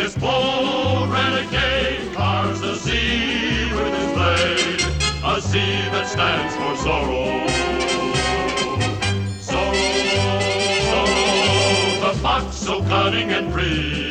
This bold renegade carves the Z with his blade, a Z that stands for sorrow. Sorrow, sorrow, the fox so cunning and free.